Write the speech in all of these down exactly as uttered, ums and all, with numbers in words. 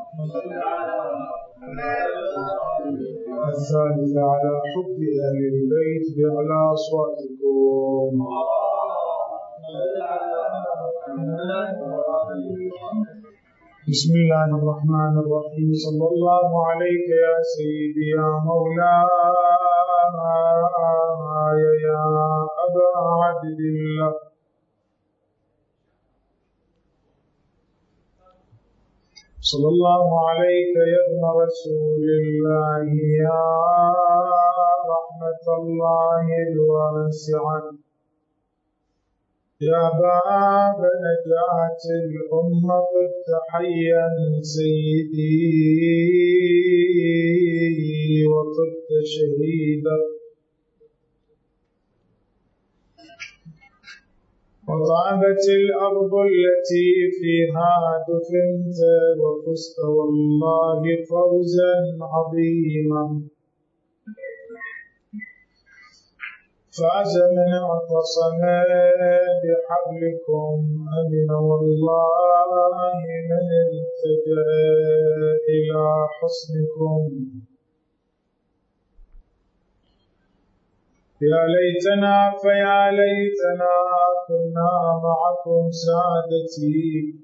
الثالث على حب أهل البيت بأعلى أصواتكم. بسم الله الرحمن الرحيم. صلى الله عليك يا سيدي يا مولاي يا أبا عبد الله. صلى الله عليك يا ابن رسول الله يا رحمة الله الواسعة يا باب نجاة الأمة طبت حيا سيدي وطبت شهيدا وطابت الأرض التي فيها دفنت وفزت والله فوزا عظيما. فاز من اعتصم بحبلكم أمن والله من التجأ إلى حصنكم. يا ليتنا فيا ليتنا كنا معكم سادتي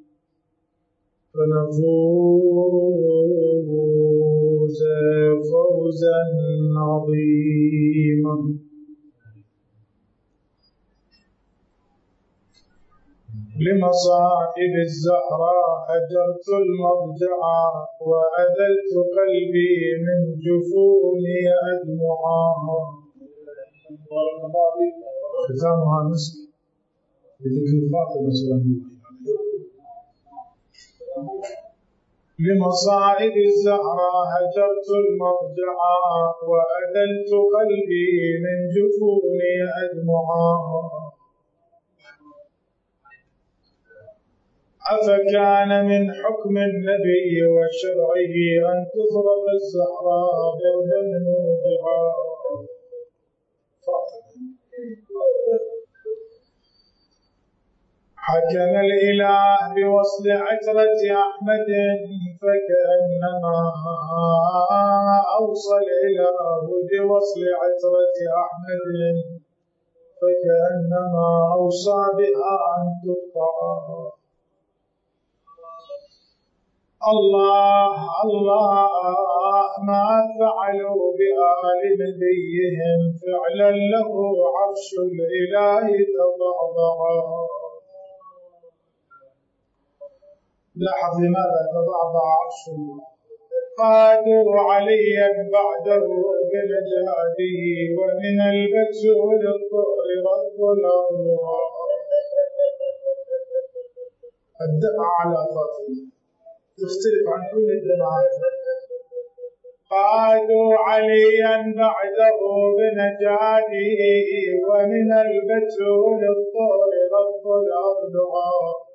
فنفوز فوزا عظيما. لمصائب الزهراء هجرت المضجع وأذلت قلبي من جفوني أدمعا. ختامها مسك بذكر فاطمة سلام الله. لمصائب الزهراء هجرت المضجع وأذلت قلبي من جفوني أدمعا. أفكان من حكم النبي وشرعه أن تضرب الزهراء ضربا موجعا. حكم الإله بوصل عترة أحمد فكأنما أوصى الإله بوصل عترة أحمد فكأنما أوصى بها أن تقطع. الله الله ما فعلوا بآل نبيهم فعلا له عرش الإله تضعضعا. لاحظ لماذا تضعضع عرش الله. قادوا عليا بعده بنجاته ومن البتول الطهر رد الأضلع. الدمع على فاطمة تختلف عن كل الدمعات. قادوا عليا بعده بنجاته ومن البتول الطهر رد الأضلع.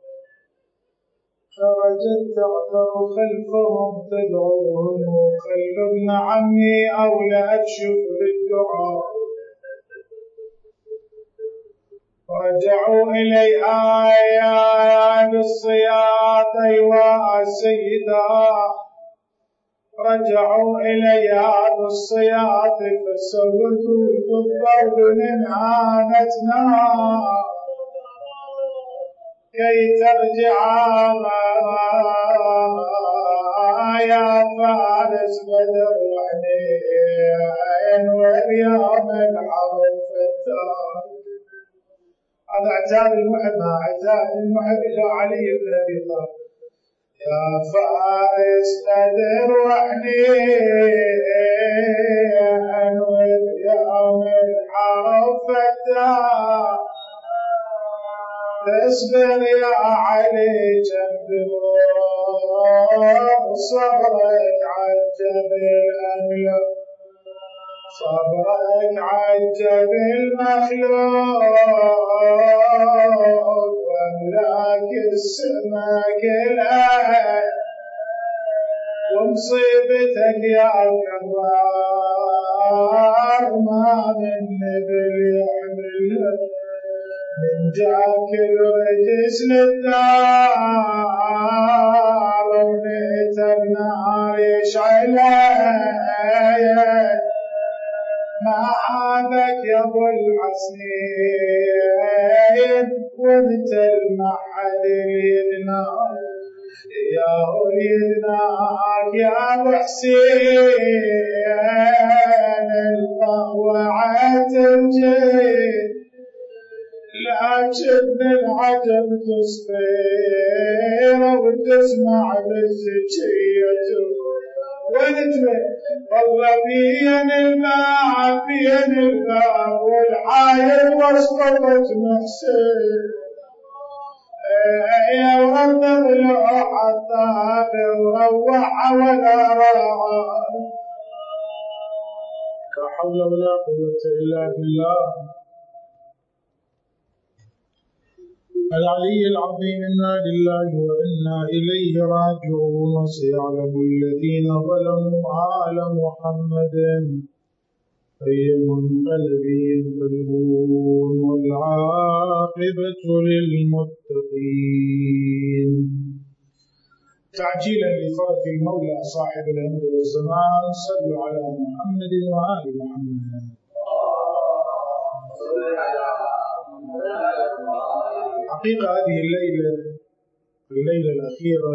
خرجت تعثر خلفهم تدعوهم خلوا ابن عمي أولاد شكر الدعاء. رجعوا إليها يا بالصياط أيها السيدة. رجعوا إليها بالصياط فسوتوا بالضرب من آنتنا كي ترجع يا فارس بدر وحنين واليوم الحرب فتان. هذا عتاب المحب عتاب المحب إلى علي بن أبي طالب. يا فارس بدر وحنين واليوم الحرب فتان. اصبر يا علي جنب صبرك عجب الأملك. صبرك عجب المخلوق واملاك السماء كلها. ومصيبتك يا كرار ما من نبل يحملك. من جاك الرجس للدار ونئتبنا عليك ما عابك يا ابو الحسين وانت المحل يدنا يا وليدناك يا ابو حسين الطوعت الجيل لكن العجب تصفير وتسمع بالزكية ونتوي والله بين الباب بين الباب والحايل واسقطت محسن يا ورد ضلوع الطاب وروح ولا راعى لا حول ولا قوة إلا بالله العلي العظيم. إنا لله وإنا إليه راجعون. سيعلم الذين ظلموا آل محمد أي منقلب ينقلبون والعاقبة للمتقين. تعجيلا لفرج المولى صاحب الأمر والزمان صلوا على محمد وآل محمد. حقيقة هذه الليلة الليلة الأخيرة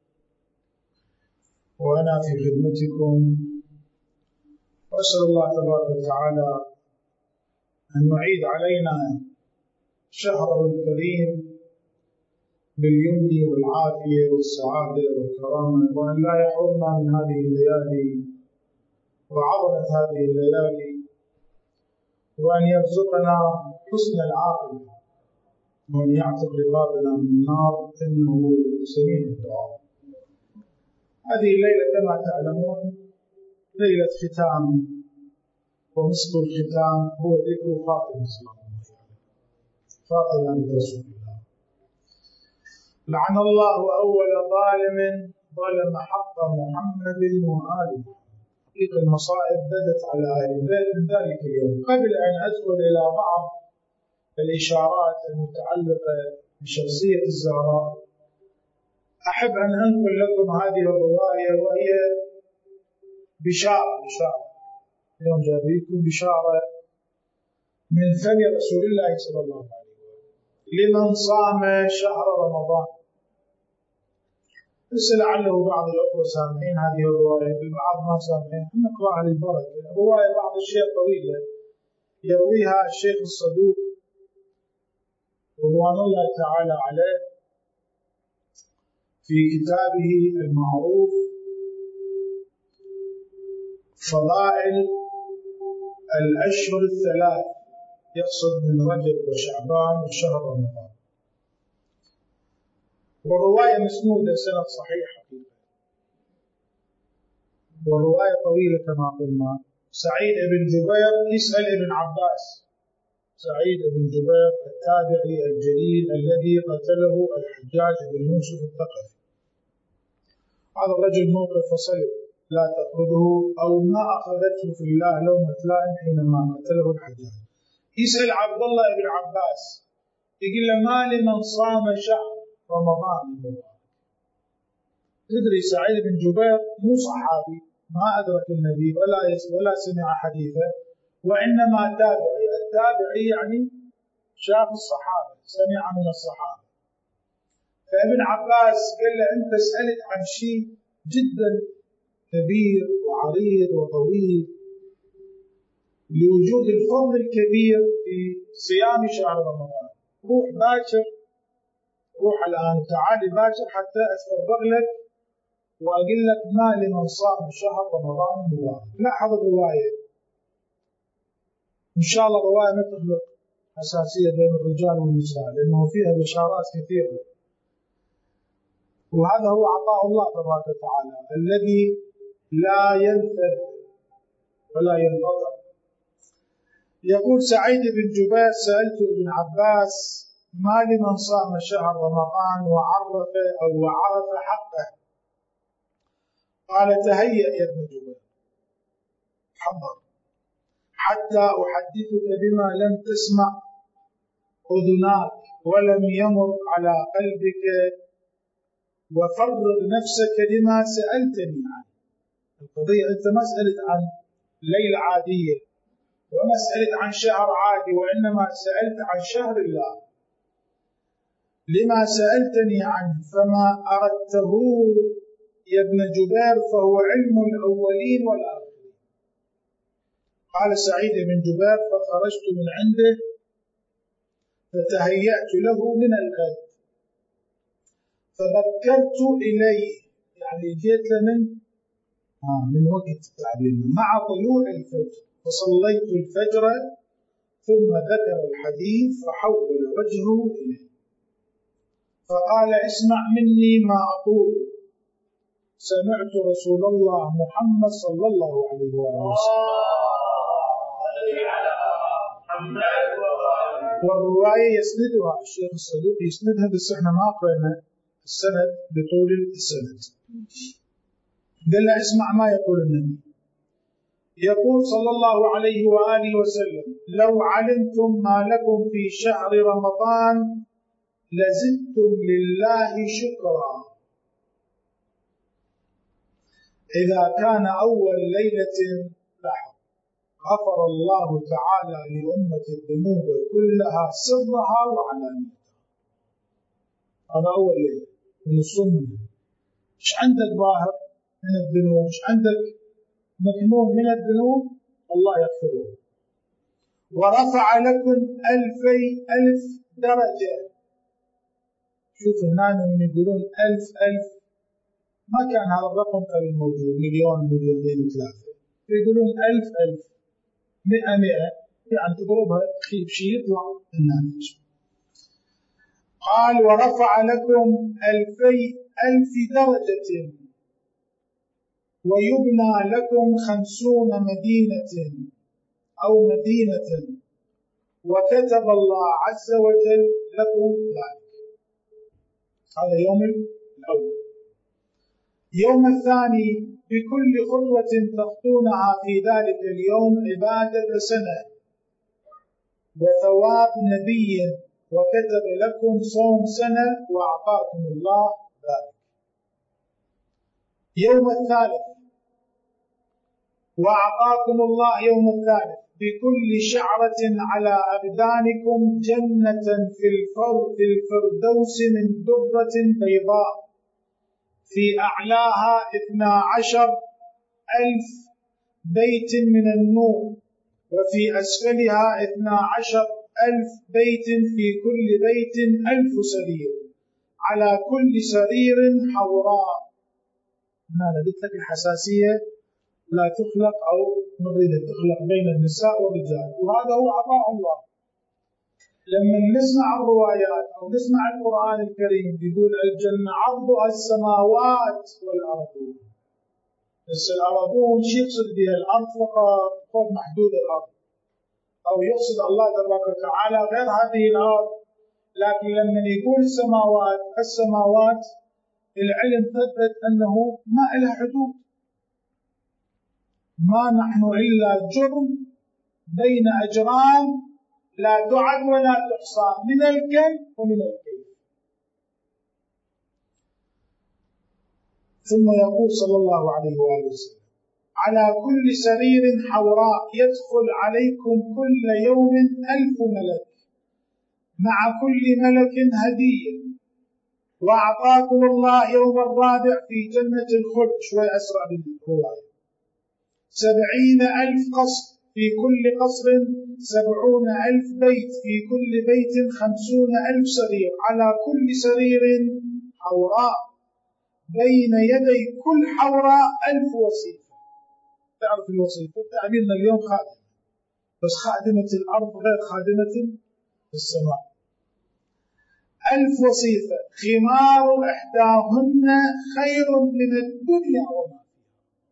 وأنا في خدمتكم، وأسأل الله تبارك وتعالى أن يعيد علينا شهره الكريم باليمن والعافية والسعادة والكرامة، وأن لا يحرمنا من هذه الليالي وعظمة هذه الليالي، وأن يرزقنا حسن العاقبة، وأن يعتق رقابنا من النار إنه سميع الدعاء. هذه الليلة كما تعلمون ليلة ختام، ومسك الختام هو ذكر فاطمة صلى الله عليه وسلم، فاطمة بنت رسول الله. لعن الله أول ظالم ظلم حق محمد وآل محمد. حقيقة المصائب بدت على أهل البيت من ذلك اليوم. قبل أن أدخل إلى بعض الإشارات المتعلقة بشخصية الزهراء، أحب أن أنقل لكم هذه الرواية، وهي بشارة بشارة اليوم جابيكم بشارة من فم رسول الله صلى الله عليه وسلم لمن صام شهر رمضان. بس لعله بعض الأخوة سامعين هذه الرواية، البعض ما سامعين، نقرأها للبركة. الرواية بعض الشيء طويلة يرويها الشيخ الصدوق رضوان الله تعالى عليه في كتابه المعروف فضائل الأشهر الثلاث، يقصد من رجب وشعبان وشهر رمضان. والرواية مسنودة سند صحيح حقيقة، والرواية طويلة كما قلنا. سعيد بن جبير يسأل ابن عباس، سعيد بن جبير التابعي الجليل الذي قتله الحجاج بن يوسف الثقفي. هذا الرجل موقف فصلب لا تأخذه أو ما أخذته في الله لومة لائم حينما قتله الحجاج. يسأل عبد الله بن عباس يقول له ما لمن صام شهر رمضان المبارك. تدري سعيد بن جبير مو صحابي، ما أدرك النبي ولا ولا سمع حديثه، وإنما تابعي. التابعي يعني شاف الصحابة، سمع من الصحابة. فابن عباس قال له أنت سألت عن شيء جدا كبير وعريض وطويل لوجود الفضل الكبير في صيام شهر رمضان. روح باكر، روح الآن تعالي باكر حتى أتفرغ لك وأقول لك ما لمن صام شهر رمضان المبارك. لاحظ الرواية، إن شاء الله الرواية ما تخلق حساسية بين الرجال والنساء، لأنه فيها بشارات كثيرة، وهذا هو عطاء الله تبارك وتعالى الذي لا ينفد ولا ينقطع. يقول سعيد بن جبير سألت ابن عباس ما لمن صام شهر رمضان وعرف أو وعرف حقه. قال تهيأ يا ابن جبير، حضر حتى أحدثك بما لم تسمع أذناك ولم يمر على قلبك، وفرغ نفسك لما سألتني عنه. القضية أنت ما سألت عن ليلة عادية وما سألت عن شهر عادي، وإنما سألت عن شهر الله. لما سألتني عنه فما أردته يا ابن جبير فهو علم الأولين والآخرين. قال سعيد بن جبير: فخرجت من عنده فتهيأت له من الغد فبكرت إليه، يعني جيت من آه من وقت تعبيرنا مع طلوع الفجر، فصليت الفجر ثم ذكر الحديث فحول وجهه إليه فقال: اسمع مني ما أقول، سمعت رسول الله محمد صلى الله عليه وسلم. والرواية يسندها الشيخ الصدوق يسندها، بس احنا ما قرأنا السند بطول السند. قال له: اسمع ما يقول النبي، يقول صلى الله عليه وآله وسلم: لو علمتم ما لكم في شهر رمضان لزدتم لله شكرا. إذا كان أول ليلة لحظ غفر الله تعالى لأمة الذنوب كلها سرها وعلانيتها. هذا أول ليلة من الصوم. إيش عندك ظاهر من الذنوب، إيش عندك مكنون من الذنوب، الله يغفره. ورفع لكم ألفي ألف درجة. شوف هنا من يقولون ألف ألف، ما كان هذا الرقم قبل موجود، مليون مليونين وثلاثة، يقولون ألف ألف، مئة مئة، يعني تضربها تخيب شيء يطلع الناتج. قال: ورفع لكم ألفي ألف درجة ويبنى لكم خمسون مدينة أو مدينة وكتب الله عز وجل لكم ذلك. هذا يوم الأول. يوم الثاني: بكل خطوة تخطونها في ذلك اليوم عبادة سنة وثواب نبي وكتب لكم صوم سنة وأعطاكم الله ذلك. يوم الثالث: وأعطاكم الله يوم الثالث بكل شعرة على أبدانكم جنة في الفردوس من درة بيضاء في أعلاها اثنا عشر ألف بيت من النور وفي أسفلها اثنا عشر ألف بيت في كل بيت ألف سرير على كل سرير حوراء. هنا قلت لك الحساسية لا تخلق أو نريد تخلق بين النساء والرجال، وهذا هو عطاء الله. لما نسمع الروايات أو نسمع القرآن الكريم يقول الجنة عرضها السماوات والأرض، بس الأرضون شو يقصد بها؟ الأرض فقط فوق محدود الأرض، أو يقصد الله تبارك وتعالى غير هذه الأرض. لكن لما يقول السماوات السماوات العلم ثبت أنه ما لها حدود، ما نحن إلا جرم بين أجرام لا تعد ولا تحصى من الكم ومن الكيف. ثم يقول صلى الله عليه وآله وسلم: على كل سرير حوراء يدخل عليكم كل يوم ألف ملك مع كل ملك هدية. وأعطاكم الله يوم الرابع في جنة الخلد، شوي أسرع بالرواية، سبعين ألف قصر في كل قصر سبعون ألف بيت في كل بيت خمسون ألف سرير على كل سرير حوراء بين يدي كل حوراء ألف وصيفة. تعرف الوصيفة تعبيرنا اليوم خادمة، بس خادمة الأرض غير خادمة السماء. ألف وصيفة خمار إحداهن خير من الدنيا وما فيها.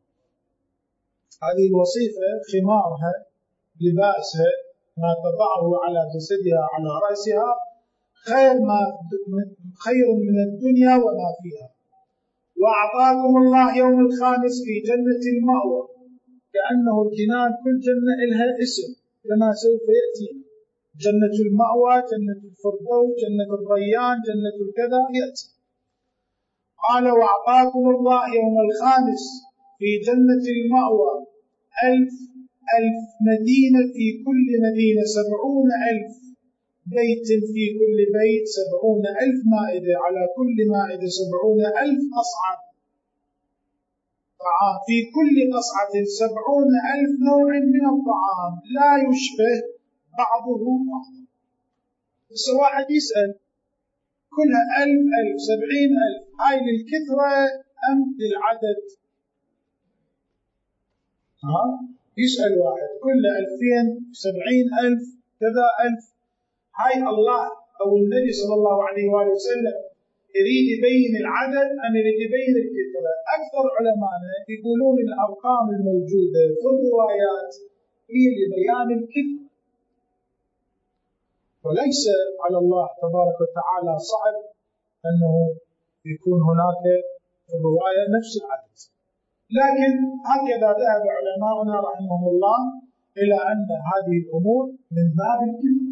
هذه الوصيفة خمارها لباسها ما تضعه على جسدها على رأسها خير ما خير من الدنيا وما فيها. وأعطاكم الله يوم الخامس في جنة المأوى، كأنه الجنان كل جنة لها اسم كما سوف يأتينا، جنة المأوى، جنة الفردوس، جنة الريان، جنة الكذا يأتي. قال: وأعطاكم الله يوم الخامس في جنة المأوى ألف ألف مدينة، في كل مدينة سبعون ألف بيت، في كل بيت سبعون ألف مائدة، على كل مائدة سبعون ألف قصعة طعام، في كل قصعة سبعون ألف نوع من الطعام لا يشبه بعضه بعضا. بس واحد يسأل كلها ألف ألف سبعين ألف، هاي للكثرة أم للعدد؟ ها؟ يسأل واحد كلها ألفين سبعين ألف كذا ألف، هاي الله أو النبي صلى الله عليه وآله وسلم يريد يبين العدد أم يريد يبين الكثرة؟ أكثر علماءنا يقولون الأرقام الموجودة في الروايات هي لبيان الكثرة، وليس على الله تبارك وتعالى صعب أنه يكون هناك في الرواية نفس العدد، لكن هكذا ذهب علماؤنا رحمهم الله إلى أن هذه الأمور من باب الكثرة.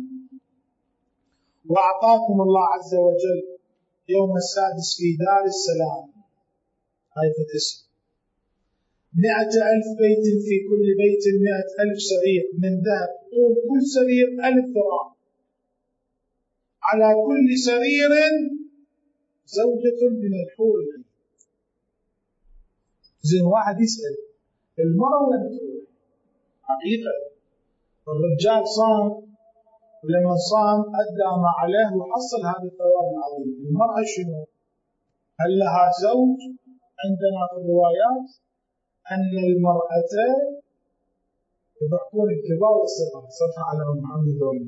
وأعطاكم الله عز وجل يوم السادس في دار السلام، هاي في الاسم، مئة ألف بيت، في كل بيت مئة ألف سرير من ذهب، طول كل سرير ألف ذراع، على كل سرير زوجة من الحور العين. زين واحد يسأل المرأة وين تروح؟ حقيقة الرجال صام، ولما صام أدى ما عليه وحصل هذا الثواب العظيم. المرأة شنو؟ هل لها زوج؟ عندنا في الروايات أن المرأة يضحكون الكبار والصغار. صلى على محمد وعلى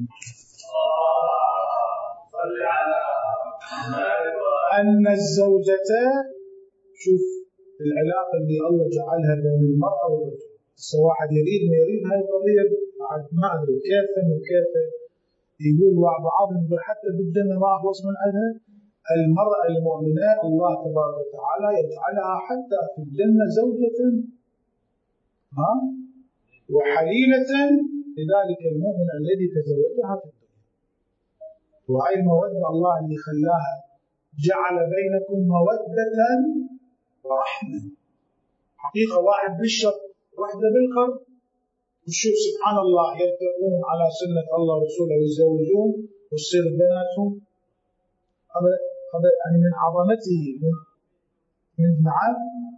أن الزوجة، شوف العلاقة اللي الله جعلها بين المرأة والرجل. واحد يريد ما يريد هاي القضية ما أدري كيف وكيف، يقول بعضهم يقول حتى بالجنة ما أخلص من عندها. المرأة المؤمنة الله تبارك وتعالى يجعلها حتى في الجنة زوجة ها وحليلة لذلك المؤمن الذي تزوجها في الدنيا. وهي المودة الله اللي خلاها جعل بينكم مودة ورحمة. حقيقة واحد بالشرق واحدة بالغرب، وشوف سبحان الله يتقون على سنة الله ورسوله ويزوجون وتصير بناتهم. هذا هذا يعني من عظمته من من نعم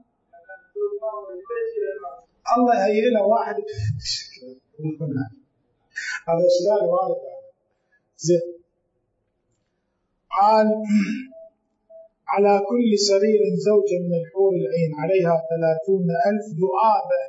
الله يهيئ له واحد. هذا سؤال وارد. زين قال على كل سرير زوجة من الحور العين عليها ثلاثون ألف ذؤابة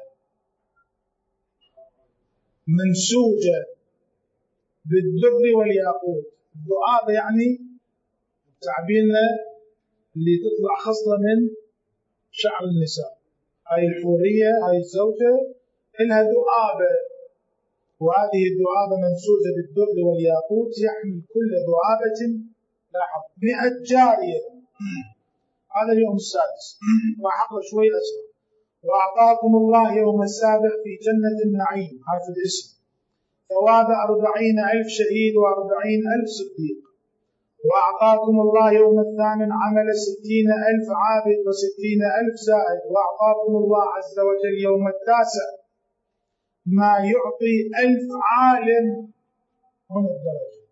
منسوجة بالدر والياقوت. الذؤابة يعني تعبيرنا اللي تطلع خصلة من شعر النساء. هاي الحورية هاي الزوجة إنها ذؤابة، وهذه الذؤابة منسوجة بالدر والياقوت، يحمل كل ذؤابة لاحظ مئة جارية. هذا اليوم السادس وحقل شوي أسرع. وأعطاكم الله يوم السابع في جنة النعيم، هذا الاسم، ثواب أربعين ألف شهيد وأربعين ألف صديق. وأعطاكم الله يوم الثامن عمل ستين ألف عابد وستين ألف زائد. وأعطاكم الله عز وجل يوم التاسع ما يعطي ألف عالم من الدرجة،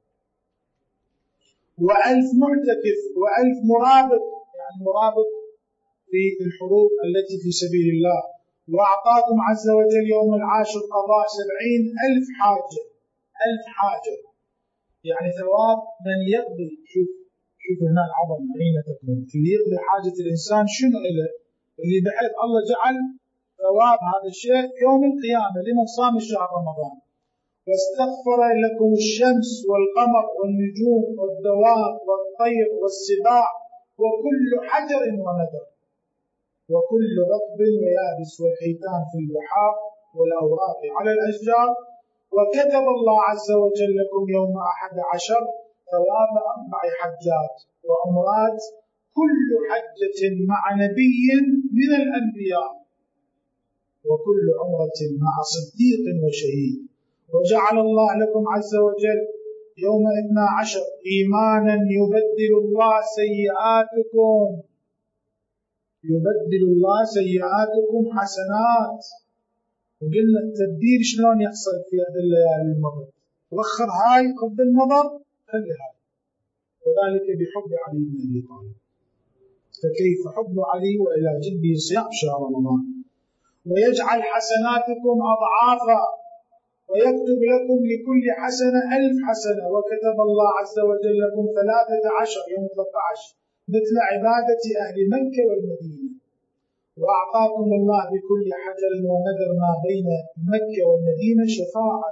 وألف معتكف، وألف مرابط، يعني مرابط في الحروب التي في سبيل الله. وأعطاكم عز وجل يوم العاشر قضاء سبعين ألف حاجة، ألف حاجة يعني ثواب من يقضي. شوف شوف هنا العظم أين تكون، اللي يقضي حاجة الإنسان شنو إله، اللي بحيث الله جعل ثواب هذا الشيء يوم القيامة لمن صام شهر رمضان. واستغفر لكم الشمس والقمر والنجوم والدواب والطير والسباع وكل حجر وندر وكل رطب ويابس والحيتان في البحار والأوراق على الأشجار. وكتب الله عز وجل لكم يوم أحد عشر ثواب أربع حجات وعمرات، كل حجة مع نبي من الأنبياء، وكل عمرة مع صديق وشهيد. وجعل الله لكم عز وجل يوم اثنا عشر إيمانا يبدل الله سيئاتكم يبدل الله سيئاتكم حسنات. وقلنا التبديل شلون يحصل في هذه الليالي المضر، وخر هاي قبل المضر خلي هاي، وذلك بحب علي بن أبي طالب. فكيف حب علي وإلى جده صيام شهر رمضان. ويجعل حسناتكم أضعافا ويكتب لكم لكل حسنة ألف حسنة، وكتب الله عز وجل لكم ثلاثة عشر يوم ثلاثة عشر مثل عبادة أهل مكة والمدينة. وأعطاكم الله بكل حجر ومدر ما بين مكة والمدينة شفاعة.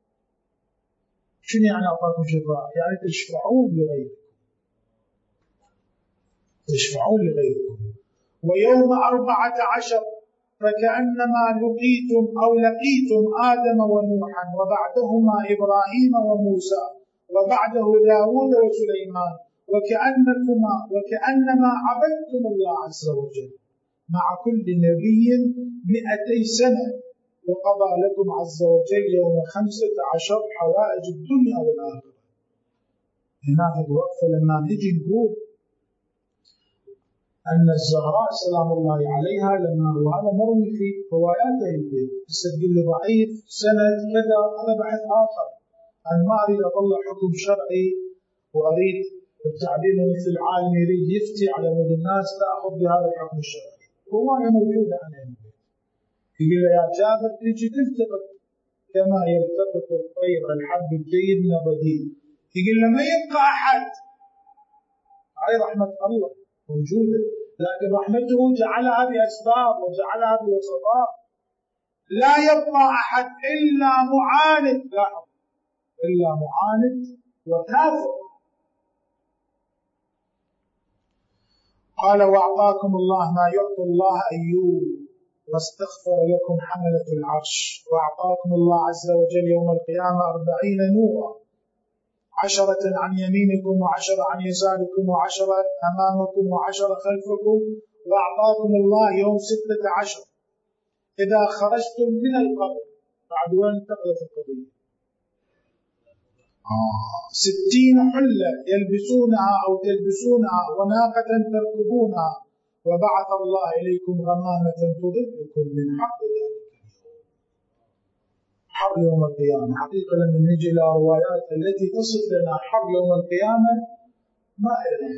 شنو يعني أعطاكم شفاعة؟ يعني تشفعون لغيركم، تشفعون لغيركم. ويوم أربعة عشر فكأنما لقيتم أو لقيتم آدم ونوحا وبعدهما إبراهيم وموسى وبعده داود وسليمان، وكأنكما وكأنما عبدتم الله عز وجل مع كل نبي مئتي سنة، وقضى لكم عز وجل يوم خمسة عشر حوائج الدنيا والآخرة. هنا في الوقفة لما نجي نقول أن الزهراء سلام الله عليها لما وهذا مرمي في روايات البيت تسجل لي ضعيف سند كذا، هذا بحث آخر. أنا ما أريد أطلع حكم شرعي وأريد التعبير مثل العالم يريد يفتي على مود الناس تأخذ بهذا الحكم الشرعي. رواية موجودة عن البيت يقول يا جابر تجي تلتقط كما يلتقط الطير الحب الجيد من الرديء، يقول لما يبقى أحد. هاي رحمة الله موجودة، لكن رحمته جعلها بأسباب وجعلها بوسطاء. لا يبقى أحد إلا معاند، لا إلا معاند وكافر. قال وأعطاكم الله ما يعطي الله أيوب واستغفر لكم حملة العرش. وأعطاكم الله عز وجل يوم القيامة أربعين نورا، عشرة عن يمينكم وعشرة عن يساركم وعشرة أمامكم وعشرة خلفكم. وأعطاكم الله يوم ستة عشر إذا خرجتم من القبر. بعد وين انتقلت القضية؟ آه. ستين حلة يلبسونها أو تلبسونها وناقة تركبونها، وبعث الله إليكم غمامة تضلكم من حق ذلك حر يوم القيامة. حقيقة لما نجي إلى روايات التي تصف لنا حر يوم القيامة ما إلى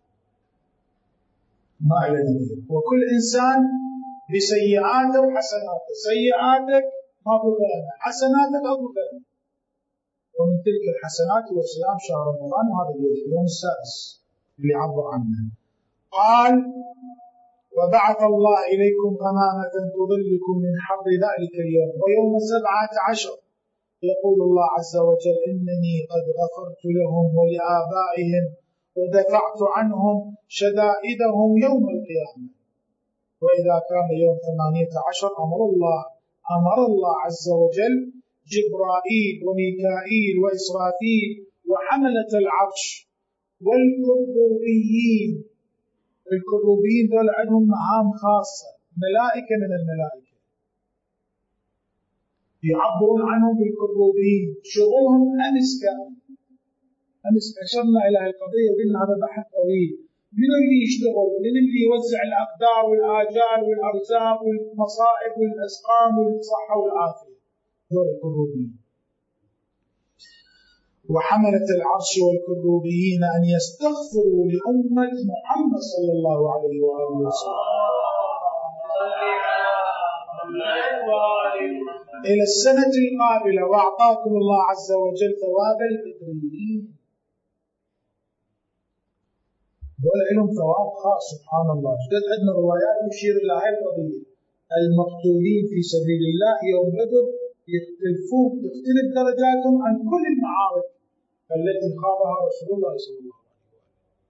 ما إلى نظير. وكل إنسان بسيئاته وحسناته، سيئاتك ما بغينا، حسناتك أبو غينا. ومن تلك الحسنات وصيام شهر رمضان، وهذا اليوم اليوم السادس اللي عبر عنه. قال وبعث الله إليكم غمامة تظلكم من حر ذلك اليوم. ويوم سبعة عشر يقول الله عز وجل إنني قد غفرت لهم ولآبائهم ودفعت عنهم شدائدهم يوم القيامة. وإذا كان يوم ثمانية عشر أمر الله أمر الله عز وجل جبرائيل وميكائيل وإسرافيل وحملة العرش والكروبيين. الكروبيين دول عندهم مهام خاصة، ملائكة من الملائكة يعبرون عنهم بالكروبيين، شغلهم أمس كان أمس أشرنا إلى القضية وقلنا هذا بحث طويل. من اللي يشتغل؟ من اللي يوزع الأقدار والآجال والأرزاق والمصائب والأسقام والصحة والعافية؟ دول الكروبيين. وحملة العرش والكروبيين أن يستغفروا لأمة محمد صلى الله عليه وآله وسلم إلى السنة القابلة. وأعطاكم الله عز وجل ثواب البدريين. دول لهم ثواب خاص سبحان الله. جد عندنا روايات تشير إلى هذه القضية. المقتولين في سبيل الله يوم بدر يختلفون تختلف درجاتهم عن كل المعارك التي خاضها رسول الله صلى الله عليه وسلم.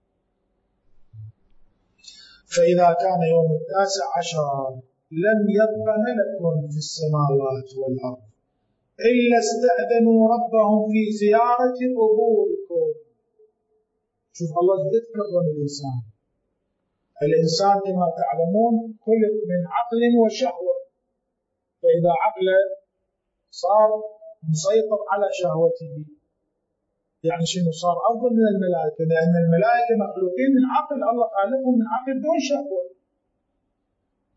فإذا كان يوم التاسع عشر لم يبق ملك في السماوات والأرض إلا استأذنوا ربهم في زيارة قبوركم. شوف الله جد كرم الإنسان. الإنسان كما تعلمون خلق من عقل وشهوة، فإذا عقله صار مسيطر على شهوته يعني شنو؟ صار أفضل من الملائكة، لأن الملائكة مخلوقين من عقل، الله خالقهم من عقل دون شهوة.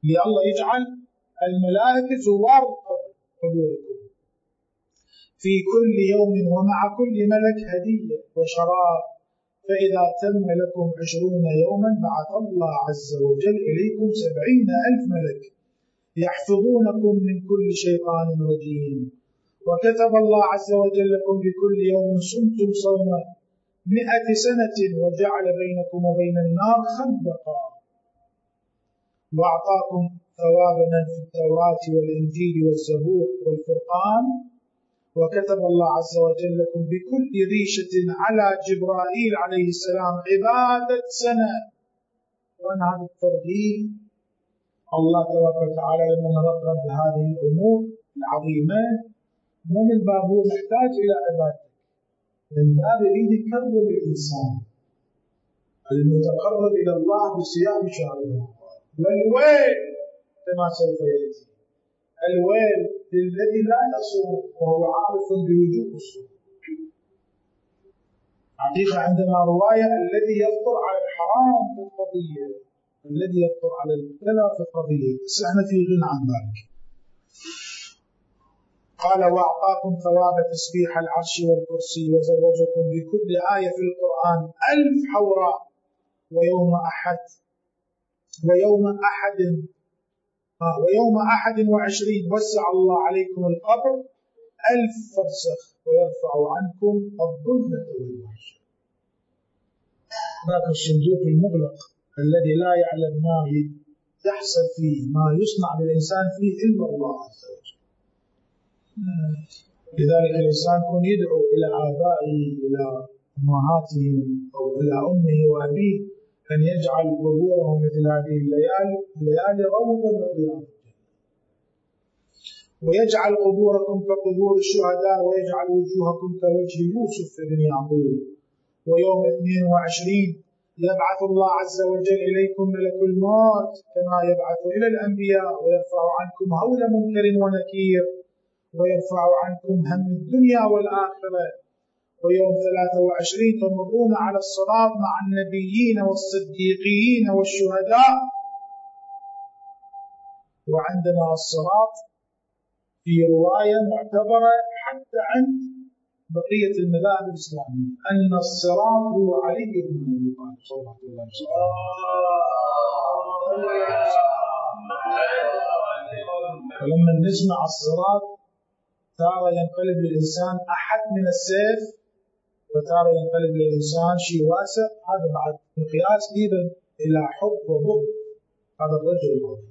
لله يجعل الملائكة زوار قبوركم في كل يوم ومع كل ملك هدية وشراب، فإذا تم لكم عشرون يوما بعث الله عز وجل إليكم سبعين ألف ملك يحفظونكم من كل شيطان رجيم. وكتب الله عز وجل لكم بكل يوم صمتم صوما مئة سنة وجعل بينكم وبين النار خندقا، وأعطاكم ثواب من في التوراة والإنجيل والزبور والفرقان. وكتب الله عز وجل لكم بكل ريشة على جبرائيل عليه السلام عبادة سنة. وأن هذا الترغيب الله تبارك وتعالى لما رغب بهذه الأمور العظيمة مو من باب هو محتاج إلى عبادة، من باب يريد يكرم الإنسان المتقرب إلى الله بصيام شهر رمضان. والويل كما سوف يأتي، الويل للذي لا يصوم وهو عارف بوجوب الصوم. حقيقة عندنا رواية الذي يفطر على الحرام في القضية، الذي يفطر على الكلا في القضية، بس احنا في غنى عن ذلك. قال وأعطاكم ثواب تسبيح العرش والكرسي، وزوجكم بكل آية في القرآن ألف حوراء، ويوم أحد ويوم أحد آه ويوم أحد وعشرين وسع الله عليكم القبر ألف فرسخ ويرفع عنكم الظلمة والوحشة. ذاك الصندوق المغلق الذي لا يعلم ما يحصل فيه، ما يصنع بالإنسان فيه إلا الله عز وجل. لذلك الإنسان يكون يدعو إلى آبائه إلى أمهاته أو إلى أمه وأبيه أن يجعل قبورهم مثل هذه الليالي الليالي روضة من رياض الجنة، ويجعل قبوركم كقبور الشهداء، ويجعل وجوهكم كوجه يوسف بن يعقوب. ويوم اثنين وعشرين يبعث الله عز وجل إليكم ملك الموت كما يبعث إلى الأنبياء، ويرفع عنكم هول منكر ونكير، ويرفع عنكم هم الدنيا والآخرة. ويوم ثلاثة وعشرين تمرون على الصراط مع النبيين والصديقين والشهداء. وعندنا الصراط في رواية معتبرة حتى عند بقية المذاهب الإسلامية أن الصراط هو علي بن أبي طالب صلى الله عليه وسلم. فلما نسمع الصراط تارة ينقلب للإنسان أحد من السيف، وتارة ينقلب للإنسان شيء واسع. هذا بعد مقياس أيضا إلى حب وبغض هذا الرجل العظيم.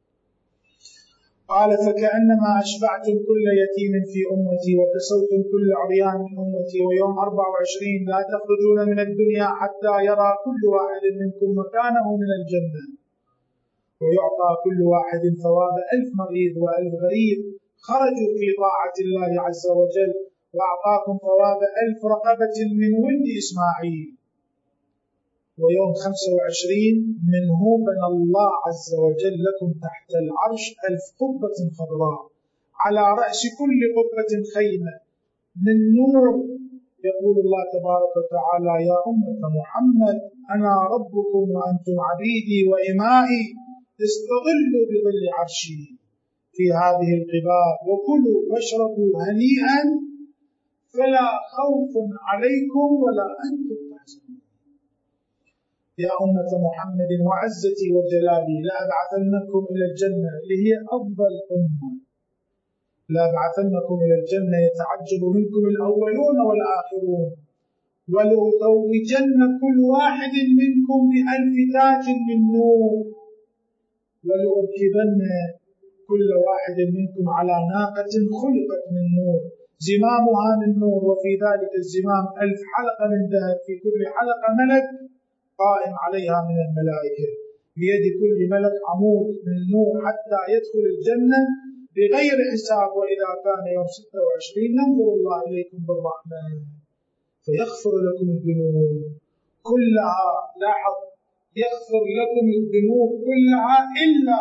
قال فكأنما أشبعتم كل يتيم في أمتي وكسوتم كل عريان من أمتي. ويوم أربعة وعشرين لا تخرجون من الدنيا حتى يرى كل واحد منكم مكانه من الجنة، ويعطى كل واحد ثواب ألف مريض وألف غريب خرجوا في طاعة الله عز وجل، وأعطاكم ثواب ألف رقبة من ولد إسماعيل. ويوم خمسة وعشرين منه بنى الله عز وجل لكم تحت العرش ألف قبة خضراء، على رأس كل قبة خيمة من نور. يقول الله تبارك وتعالى يا أمة محمد أنا ربكم وأنتم عبيدي وإمائي، استظلوا بظل عرشي في هذه القباب، وكلوا واشربوا هنيئا فلا خوف عليكم ولا أنتم تحزنون. يا أمة محمد وعزتي وجلالي لأبعثنكم إلى الجنة اللي هي أفضل أمة، لأبعثنكم إلى الجنة يتعجب منكم الأولون والآخرون، ولأتوجن كل واحد منكم بألف تاج من نور، ولأركبن كل واحد منكم على ناقة خلقت من نور زمامها من نور، وفي ذلك الزمام ألف حلقة من ذهب، في كل حلقة ملك قائم عليها من الملائكة، بيد كل ملك عمود من نور حتى يدخل الجنة بغير حساب. وإذا كان يوم ستة وعشرين ينظر الله إليكم بالرحمة فيغفر لكم الذنوب كلها. لاحظ يغفر لكم الذنوب كلها إلا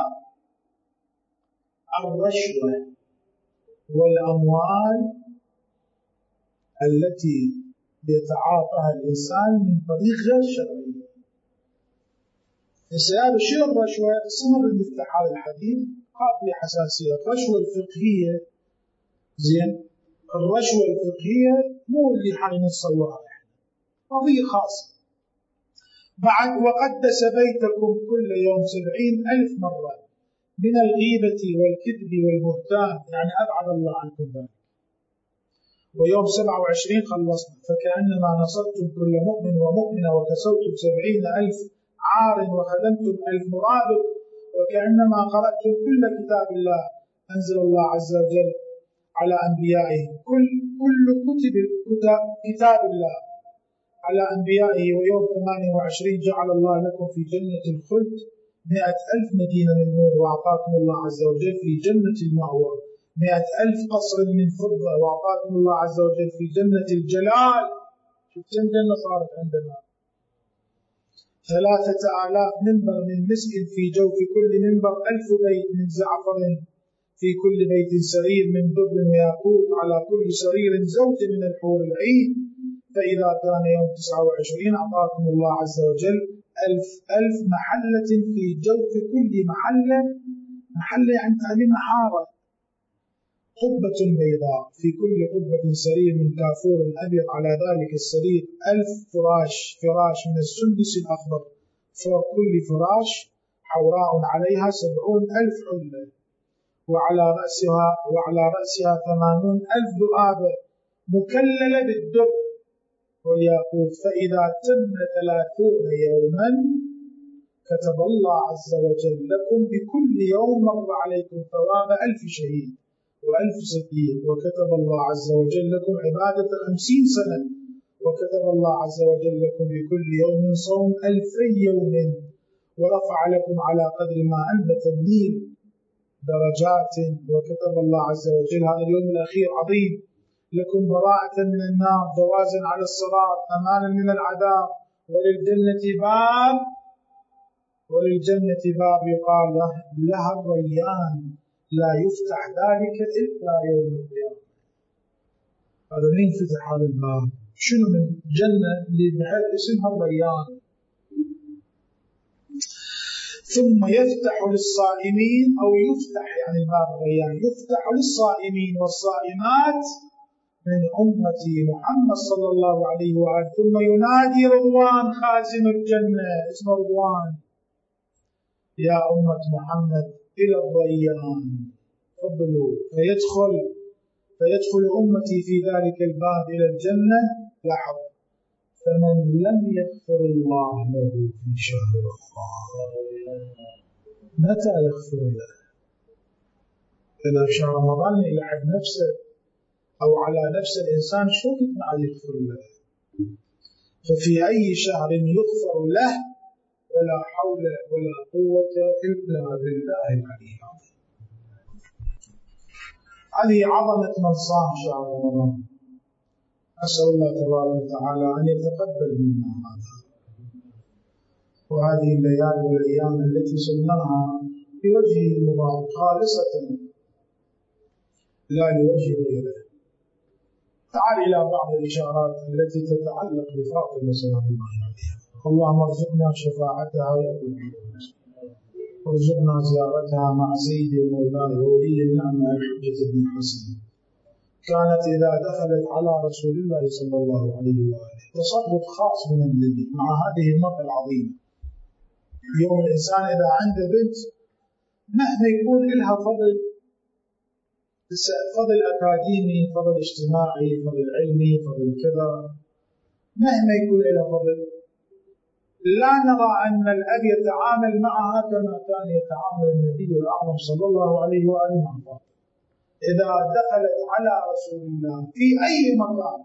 الرشوة والأموال التي يتعاطاها الإنسان من طريق غير شرعي. السبب شنو الرشوة؟ السبب المفتاح هذا الحديث قابل حساسية. الرشوة الفقهية زين، الرشوة الفقهية مو اللي حين نصورها يعني، قضية خاصة. بعد وقدس بيتكم كل يوم سبعين ألف مرة من الغيبة والكذب والبهتان، يعني أبعد الله عنكم ذلك. ويوم سبعة وعشرين خلصنا، فكأنما نصرتم كل مؤمن ومؤمنة وكسوتم سبعين ألف عار وخدمتم ألف مرابط، وكأنما قرأتم كل كتاب الله أنزل الله عز وجل على أنبيائه، كل كل كتب كتاب الله على أنبيائه. ويوم ثمانية وعشرين جعل الله لكم في جنة الخلد مئة ألف مدينة من نور، وأعطاكم الله عز وجل في جنة المأوى مئة ألف قصر من فضة، وأعطاكم الله عز وجل في جنة الجلال. شوف كم جنة صارت عندنا، ثلاثة آلاف منبر من مسك في جوف كل منبر، ألف بيت من زعفر في كل بيت سرير من در وياقوت، على كل سرير زوج من الحور العين. فإذا كان يوم تسعة وعشرين أعطاكم الله عز وجل ألف ألف محلة في جوف كل محلة، محلة يعني تعليم حارة، قبة بيضاء في كل قبة سرير من كافور أبيض، على ذلك السرير ألف فراش فراش من السندس الأخضر، فوق كل فراش حوراء عليها سبعون ألف حلة، وعلى رأسها وعلى رأسها ثمانون ألف ذؤابة مكللة بالدر والياقوت. فإذا تم ثلاثون يوما كتب الله عز وجل لكم بكل يوم مر عليكم ثواب ألف شهيد وألف صديق، وكتب الله عز وجل لكم عبادة خمسين سنة، وكتب الله عز وجل لكم بكل يوم صوم ألفي يوم، ورفع لكم على قدر ما أنبت النيل درجات، وكتب الله عز وجل هذا اليوم الأخير عظيم لكم براءة من النار، جوازا على الصراط، أمانا من العذاب، وللجنة باب وللجنة باب يقال له لها الريان، لا يفتح ذلك إلا يوم القيامة. هذا من ينفتح هذا الباب؟ شنو من جنة اللي بحيث اسمها الريان. ثم يفتح للصائمين، أو يفتح يعني الباب الريان يفتح للصائمين والصائمات من أمتي محمد صلى الله عليه وآله، ثم ينادي رضوان خازن الجنة، اسمه رضوان، يا أمة محمد إلى الريان فضلوا، فيدخل فيدخل أمتي في ذلك الباب إلى الجنة. لاحظ، فمن لم يغفر الله له في شهر رمضان متى يغفر له؟ إذا في شهر رمضان يلعب نفسه أو على نفس الإنسان شو يتبع يغفر له؟ ففي أي شهر يغفر له؟ ولا حول ولا قوة إلا بالله العلي العظيم. هذه عظمة من صام شهر رمضان. أسأل الله تبارك وتعالى أن يتقبل منا هذا، وهذه الليالي والأيام التي صمناها بوجهه المبارك خالصة لا لوجه غيره. تعال إلى بعض الإشارات التي تتعلق بفاطمة سلام الله عليها. اللهم ارزقنا شفاعتها يوم القيامة، وارزقنا زيارتها مع سيدي ومولاي وولي النعمة الحجة بن الحسن. كانت إذا دخلت على رسول الله صلى الله عليه وآله تصرف خاص من النبي مع هذه المرأة العظيمة. اليوم الإنسان إذا عنده بنت مهما يكون لها فضل فضل أكاديمي، فضل اجتماعي، فضل علمي، فضل كذا، مهما يكون لها فضل، لا نرى أن الأب يتعامل معها كما كان يتعامل النبي الأعظم صلى الله عليه وآله مع فاطمة. إذا دخلت على رسول الله في أي مكان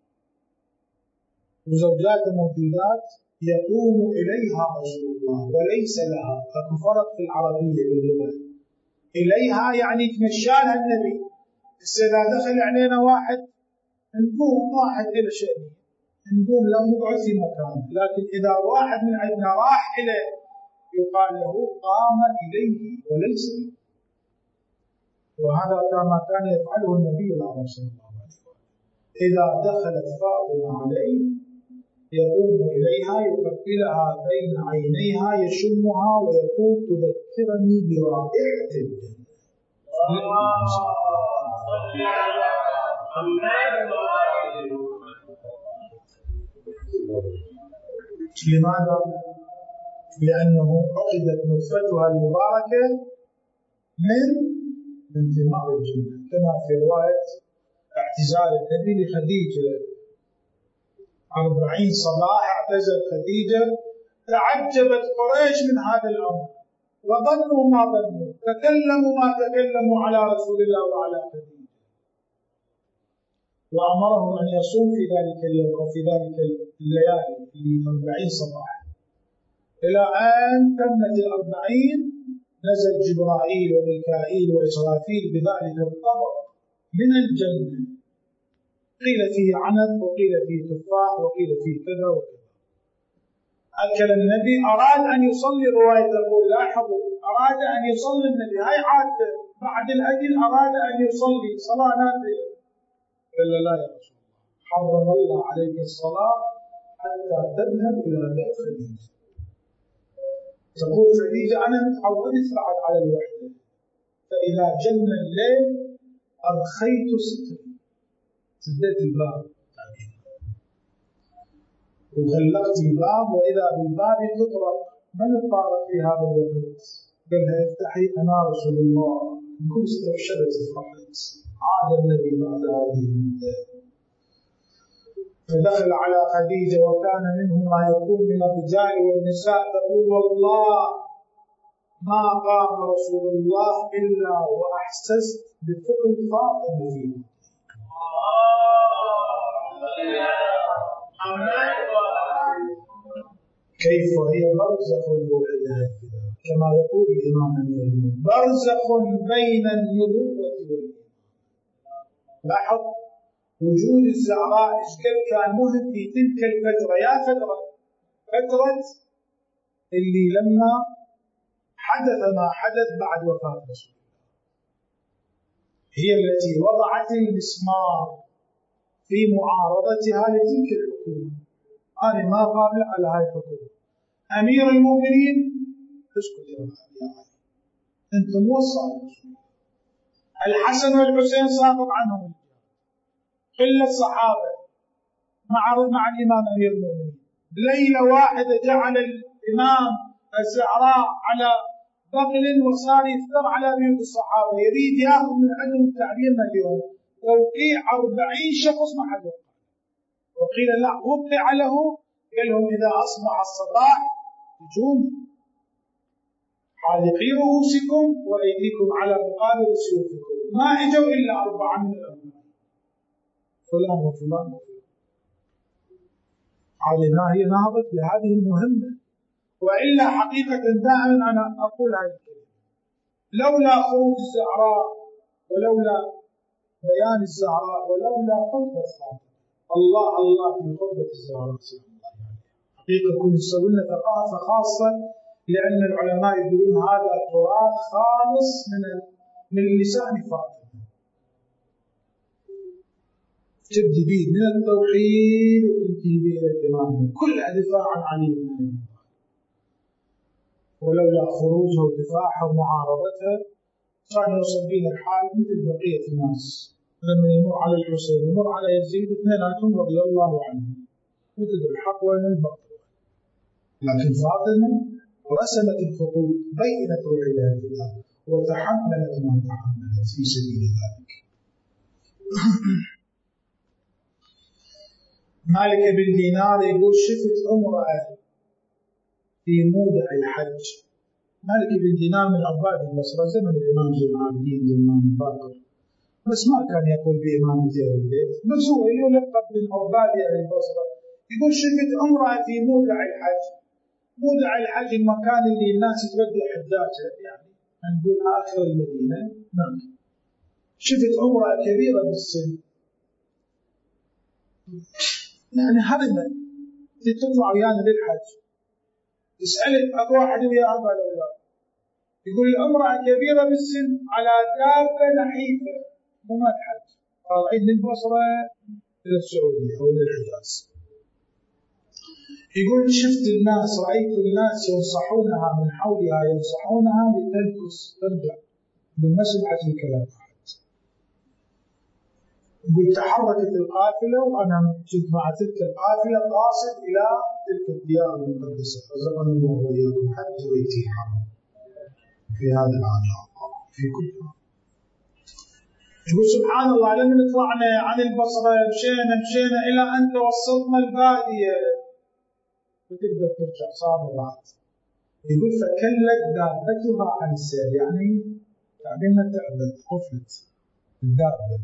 وزوجات موجودات يقوم إليها رسول الله وليس لها. ففرق في العربية باللغة، إليها يعني تمشالها النبي. إذا دخل علينا واحد نقوم واحد إلى شأنه، نقوم لا نقعد في مكان، لكن إذا واحد من عندنا راح إليه يقال له قام إليه وليس له. وهذا كما كان يفعله النبي الأعظم صلى الله عليه وسلم. إذا دخلت فاطمة عليه يقوم إليها يقبلها بين عينيها يشمها ويقول تذكرني برائحة الجنة. لماذا؟ لأنه عقدت نطفتها المباركة من من ثمار الجنة، كما في رواية اعتزال النبي لخديجة أربعين صباح اعتزل خديجة. تعجبت قريش من هذا الأمر وظنوا ما ظنوا، تكلموا ما تكلموا على رسول الله وعلى خديجة، وأمرهم أن يصوم في ذلك اليوم أو في ذلك الليالي لأربعين صباح. إلى أن تمت الأربعين نزل جبرائيل وميكائيل وإسرافيل بذلك الطبق من الجنة، قيل فيه عنب وقيل فيه تفاح وقيل فيه كذا وكذا. أكل النبي، أراد أن يصلي، رواية تقول لاحظوا أراد أن يصلي النبي، هاي عادة بعد الأكل أراد أن يصلي صلاة نافلة، قال لا يا رسول الله حرم الله عليك الصلاة حتى تذهب إلى بيت خديجة. تقول خديجة أنا متعودت بعد على الوحدة، فإذا جن الليل أرخيت ستري، سديت الباب وغلقت الباب، وإذا بالباب تطرق. من الطارق في هذا الوقت؟ قال لها افتحي أنا رسول الله. كل استبشرت فرحت، عاد النبي بعد هذه المدة، فدخل على خديجة وكان منه ما يكون من الرجال والنساء، تقول والله ما قام رسول الله إلا وأحسست بثقل فاطمة فيه. كيف هي برزخ الروح كما يقول الإمام أمير المؤمنين، برزخ بين النبوة والإيمان. لاحظ وجود الزهراء إشكال كان مهم في تلك الفترة، يا فترة فترة اللي لما حدث ما حدث بعد وفاة رسول الله، هي التي وضعت المسمار في معارضتها لتلك الحكومة. أنا ما قابل على هاي الحكومة. أمير المؤمنين اسكت يا علي، أنت موصى الحسن والحسين ساقط عنهم، قلة الصحابة مع مع الإمام أمير المؤمنين. ليلة واحدة جعل الإمام الزهراء على بغل وصار يفتر على بيوت الصحابة، يريد يأخذ من عندهم تعبيرنا اليوم توقيع أربعين شخص ما حد وقع. وقيل لا وقع له، قال لهم إذا أصبح الصباح تجوني حالقي رؤوسكم وأيديكم على مقابل سيوفكم. ما اجوا إلا أربعة من الأربعين، فلان وفلان وفلان. علينا هي نهضت بهذه المهمة، وإلا حقيقة دائما أنا أقول هذه الكلمة، لولا خروج الزهراء ولولا بيان الزهراء ولولا خطبة فاطمة، الله الله في خطبة الزهراء حقيقة كنا نسوي لنا ثقافة خاصة، لأن العلماء يقولون هذا تراث خالص من من لسان فاطمة، تبدي به من التوحيد وتنتهي به إلى الإمام، كلها دفاع عن علي بن أبي طالب. ولولا خروجها ودفاعها ومعارضتها كان يوصل بنا الحال مثل بقية الناس، لما يمر على الحسين يمر على يزيد اثنيناتهم رضي الله عنهم، مثل الحق وين الباطل. لكن فاطمة رسمت الخطوط، بينت روح الله وتحملت ما تحملت في سبيل ذلك. مالك بن دينار يقول شفت امرأة في مودع الحج. مالك بن دينار من عباد البصرة زمن الإمام زين العابدين زمان باقر، بس ما كان يقول بإمامة أهل البيت، بس هو يلقب من عباد أهل البصرة. يقول شفت امرأة في مودع الحج. مودع الحج المكان اللي الناس تودي حجاجها، يعني نقول آخر المدينة. نعم. شفت امرأة كبيرة بالسن، يعني هرمة تطلع ويانا للحج، تسألك أبو واحد وياها قال لا. يقول امرأة كبيرة بالسن على دابة نحيفة مو ما تحج، طالعين من البصرة إلى السعودية أو إلى الحجاز. يقول شفت الناس، رأيت الناس ينصحونها من حولها ينصحونها لتنكس ترجع. يقول ما سمعت الكلام. يقول تحركت القافلة وأنا كنت مع تلك القافلة قاصد إلى تلك الديار المقدسة، رزقنا الله وإياكم حتى بيته الحرام في هذا العام يا الله في كل عام. يقول سبحان الله لما طلعنا عن البصرة مشينا مشينا إلى أن توصلنا البادية وتقدر ترجع صعبة بعد. يقول فكلت دابتها عن السير، يعني تعبنا تعبت قفلت الدابة.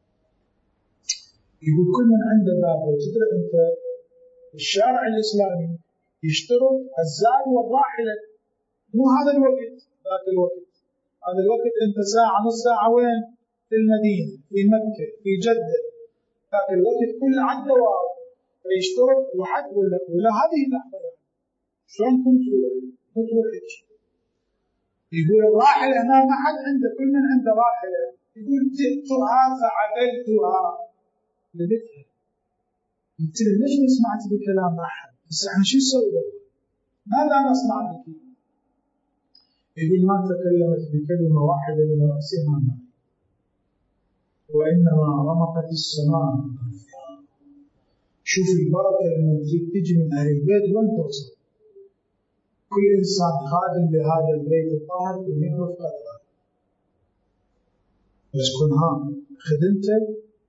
يقول كل من عنده دابة، وتدري أنت الشارع الإسلامي يشترط الزاد والراحلة، مو هذا الوقت ذاك الوقت، هذا الوقت أنت ساعة نص ساعة وين؟ في المدينة في مكة في جدة، ذاك الوقت كل عنده واو فيشترط وحد ولا ولا هذه اللحظة يعني شلون كنت تروح؟ كنت تروح يقول الراحلة هنا ما حد عنده، كل من عنده راحلة. يقول جئتها فعدلتها لبتها، قلت له ليش ما سمعت بكلام أحد؟ بس احنا شو نسوي؟ ماذا نصنع بك؟ يقول ما تكلمت بكلمة واحدة من رأسها معي، وإنما رمقت السماء. شوف البركة لما تريد تجي من أهل البيت وين توصل. كل إنسان خادم لهذا البيت الطاهر كن يعرف قدره، بس كن ها خدمته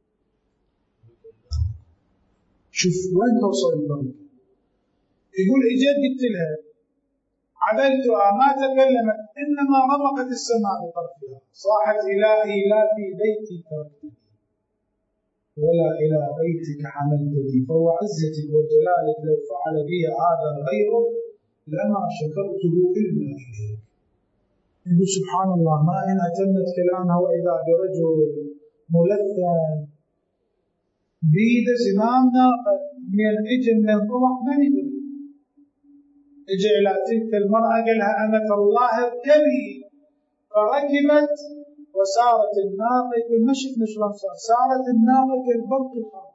شوف وين توصل البركة. يقول إجيت قلت لها عدلتها ما تكلمت، إنما رمقت السماء بطرفها، صاحت إلهي لا في بيتي تركتني ولا إلى بيتك حملتني، فهو عزتك وجلالك لو فعل بي هذا غيرك لما شكرته إلا إليك. يقول سبحان الله ما إن أتمت كلامها وإذا برجل ملثم بيد زمام ناقة من إجل من طلع ما ندري، إجى إلى تلك المرأة قالها أمة الله اركبي، فركبت وسارت الناقة. يقول ما شفنا شلون صار، سارت الناقة كالبرق الخاطف.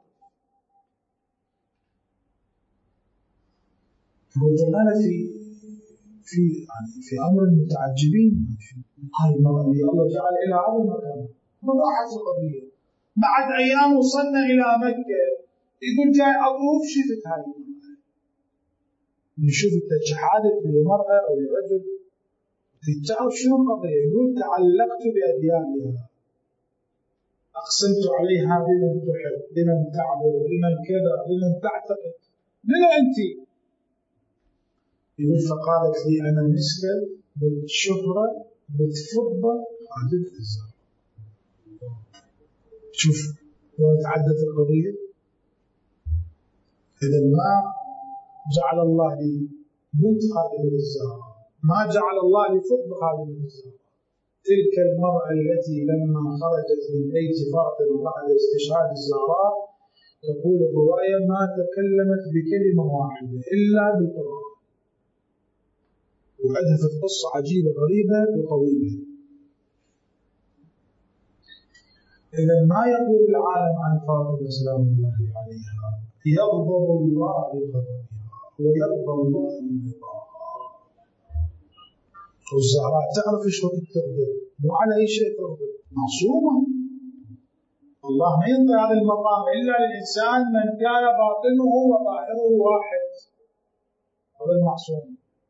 قلت أنا في في يعني في أمر المتعجبين، هاي المرأة اللي الله جعل إلى هذا المكان ما راحت القضية. بعد أيام وصلنا إلى مكة، يقول جاي أطوف شفت هاي المرأة، نشوف التجحادة لمرأة أو لرجل تعرف شنو القضية. يقول تعلقت بأديانها، أقسمت عليها بمن تحب بمن تعبد بمن كذا بمن تعتقد، من أنت؟ يقول فقالت لي أنا مثل بالشهرة بالفضة خادم الزهر. شوف وين تعدت القضية. إذا ما جعل الله لي بنت خادمة الزهر، ما جعل الله لي فضة خادمة الزهر. تلك المرأة التي لما خرجت من بيت فاطمة بعد استشهاد الزهراء تقول الرواية ما تكلمت بكلمة واحدة إلا بالقرآن، وحدثت قصة عجيبة غريبة وطويلة. إذا ما يقول العالم عن فاطمة سلام الله عليها يغضب الله لغضبها ويرضى الله لرضاها. والزهراء تعرف ايش وقت تغضب، مو على اي شيء تغضب، معصومة. الله ما ينطي هذا المقام الا للانسان من كان باطنه وظاهره واحد، هذا المعصوم.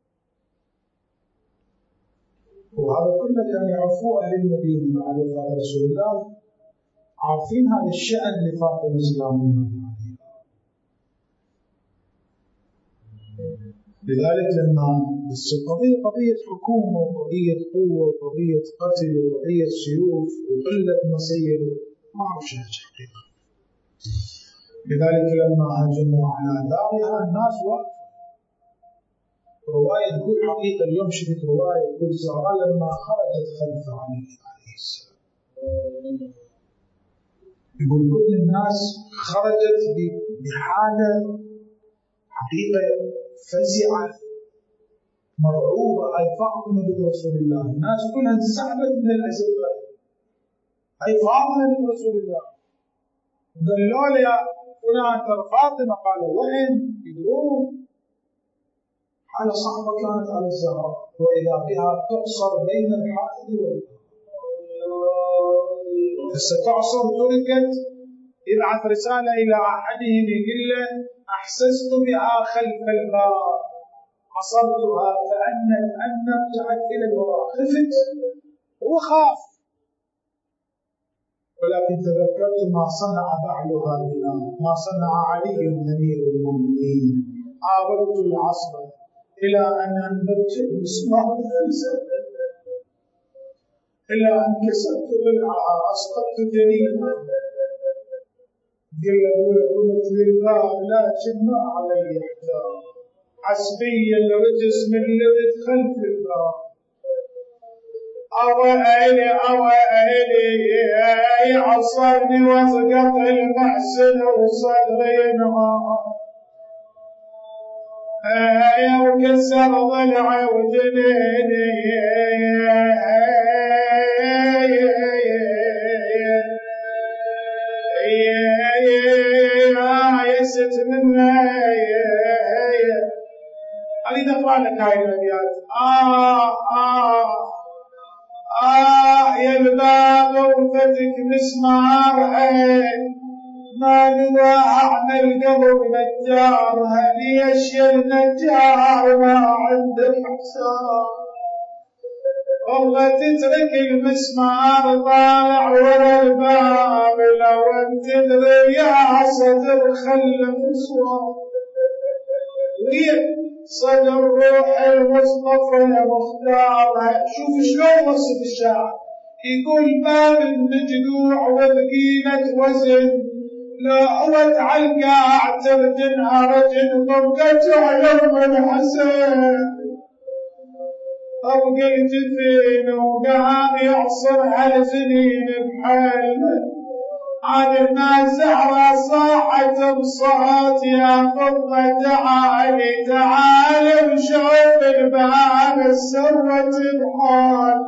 وهذا كله كان يعرفوه اهل المدينه بعد وفاه رسول الله، عارفين هذا الشأن لفاطمة سلام الله عليها. لذلك لما بس القضية قضية حكومة وقضية قوة وقضية قتل وقضية سيوف وقلة نصير ما أعرف شيء حقيقة. لذلك لما هجموا على دارها الناس واقفة. رواية تقول حقيقة اليوم شفت رواية تقول زهراء لما خرجت خلف علي عليه السلام يقول كل الناس خرجت بحالة حقيقة فزعة مرعوبة. أي فاطمة بنت رسول الله، الناس كلها انسحبت من الأزقة. أي فاطمة بنت رسول الله، قالوا له يا فلان ترى فاطمة، قالوا وين؟ يدرون حالة صعبة كانت على الزهراء، وإذا بها تعصر بين الحائض والباب. ستعصر تركت، يبعث رسالة إلى أحدهم يقول له أحسست بها خلف الباب، عصرتها فأنت أن رجعت إلى الوراء، خفت وخاف، ولكن تذكرت ما صنع بعلها بنا، ما صنع علي أمير المؤمنين، عاودت العصر إلى أن أنبت المسمار في سبب، إلى أن كسرت ضلعها، أسقطت جنينها. قل أبوي قمت للباب لكن ما علي احتار، حسبي الرجس من لبث خلف الباب. أويلي أويلي عصرني وسقط المحسن وصدري نهار، وكسر ضلعي وجنيني، يست مني. أريد أقرأ لك هاي الأبيات. آه آه آه يا الباب وفتك مسمار، ما نواعنا القلب نجار، هل يشيل نجار ما عندك حساب، والله تترك المسمار طالع ورا الباب، لو انت تدري يا صدر خلف صواب، صدر روح المصطفى مختار. شوف شلون وصف الشاعر، يقول باب المجدوع وثقيلة وزن، لا أود على القاع ترجنها رجل، طبقته يوم الحسن، طبق الجفين وقام يعصر على سنين بحلمه، عن الناس على صاحة بصوت يا فضة تعالي تعالي وشوف الباب السروة بحال،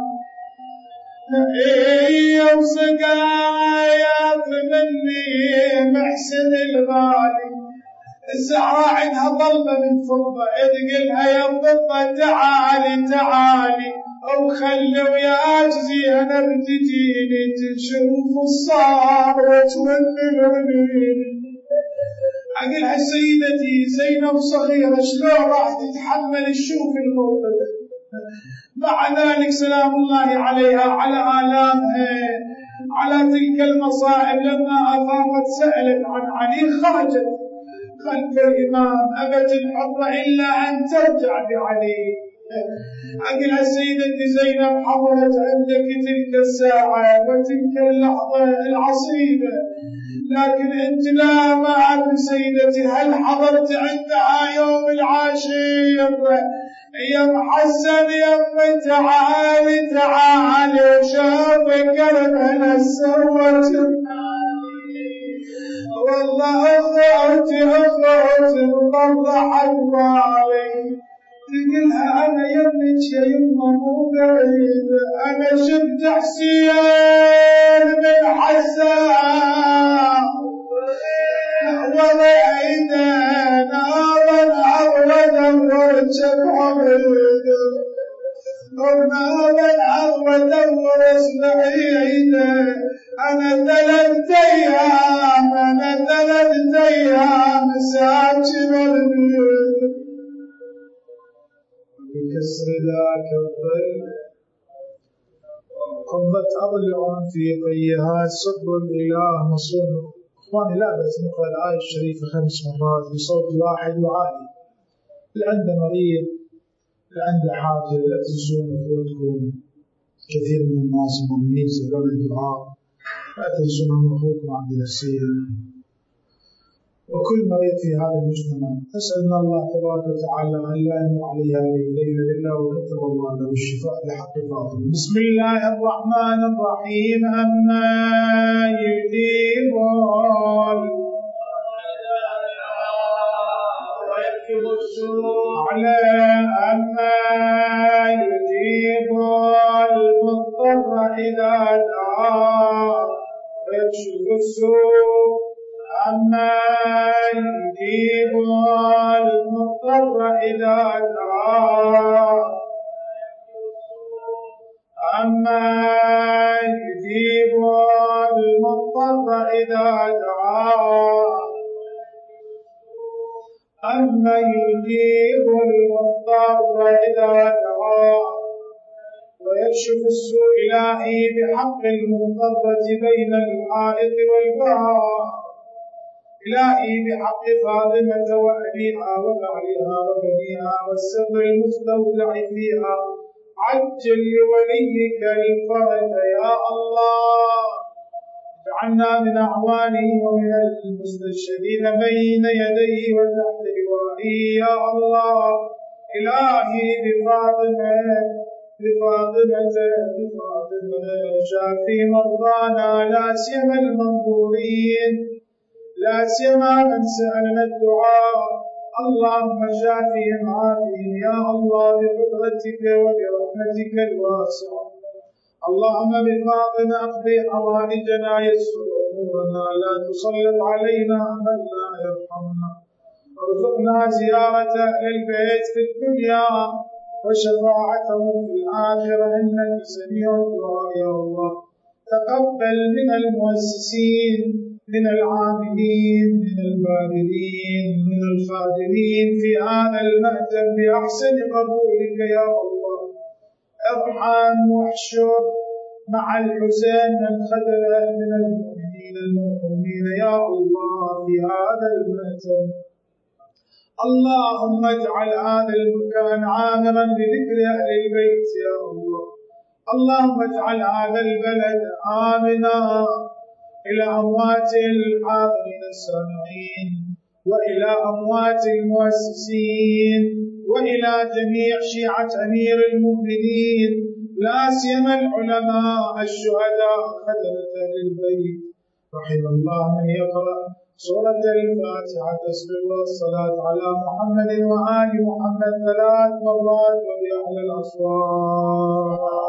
إيه وسقايات مني محسن الغالي، الزهراء عندها ضلمة من فضة، ادقلها يا فضة تعالي تعالي، أو خلوا يا عجزي أنا بتجيني تشوف الصار وتولي الرميل. أقلها سيدتي زينب صغيرة شلون راح تتحمل الشوف الموقف، مع ذلك سلام الله عليها على آلامها على تلك المصائب، لما أفاقت سألت عن علي، خرجت خلف الإمام أبت الحر إلا أن ترجع بعلي. أقل سيدتي زينب حضرت عندك تلك الساعة وتلك اللحظة العصيبة، لكن أنت لا ما أعرف سيدتي، هل حضرت عندها يوم العاشر يا محسن يا تعالي تعالي وشوف قلبنا السروة، والله أخوتي أخوتي وضحك بالي، تقلها أنا يمك يا يما مو بعيد، أنا شفت حسين من حسان ورأيته نارا عودا ورجب عبيد، ونارا عودا ورسل عيده، أنا ثلاث أيام أنا ثلاث أيام ساكن البيت، بكسر ذاك الظل قضت أضلع في طيها سب الإله مصون. إخواني لا بس نقرأ الآية الشريفة خمس مرات بصوت واحد وعالي، اللي عنده مريض اللي عنده حاجة لا تنسون أخوتكم، كثير من الناس المؤمنين يسألون الدعاء، لا تنسون أخوكم عبد الحسين وكل مريض في هذا المجتمع. أسألنا الله تبارك وتعالى أن لا يمر عليه هذه الليلة إلا وكتب الله له الشفاء لحق فاطمة. بسم الله الرحمن الرحيم. أما يجيبون ويكتب السوء على أما يجيب المضطر إذا دعاه ويكشف السوء أمن يجيب المضطر إذا دعاه أمن يجيب المضطر إذا دعاه أمن يجيب المضطر إذا دعاه ويكشف السوء إلهي بحق المضطرة بين الحائط والبار إلهي بحق فاطمة وأبيها وبعلها وبنيها والسر المستودع فيها عجل لوليك الفرج يا الله اجعلنا من أعوانه ومن المستشهدين بين يديه وتحت لوائه يا الله إلهي بفاطمة بفاطمة بفاطمة شافي مرضانا لا سيما المنظورين لا سيما من سألنا الدعاء اللهم شافهم عافهم يا الله بقدرتك وبرحمتك الواسعة اللهم بفاطمة اقضي حوائجنا يسر أمورنا لا تسلط علينا من لا يرحمنا ارزقنا زيارة أهل البيت في الدنيا وشفاعتهم في الآخرة إنك سميع الدعاء يا الله تقبل من المؤسسين من العاملين من الباذلين من الخادمين في هذا المأتم بأحسن قبولك يا الله ارحم واحشر مع الحسين من خدم من المؤمنين المرحومين يا الله في هذا المأتم اللهم اجعل هذا المكان عامرا بذكر أهل البيت يا الله اللهم اجعل هذا البلد آمنا إلى أموات الحاضرين السامعين وإلى أموات المؤسسين وإلى جميع شيعة أمير المؤمنين لا سيما العلماء الشهداء خدمة أهل البيت رحم الله من يقرأ سورة الفاتحة تسبح والصلاة على محمد وآل محمد ثلاث مرات وبأعلى الأصوات.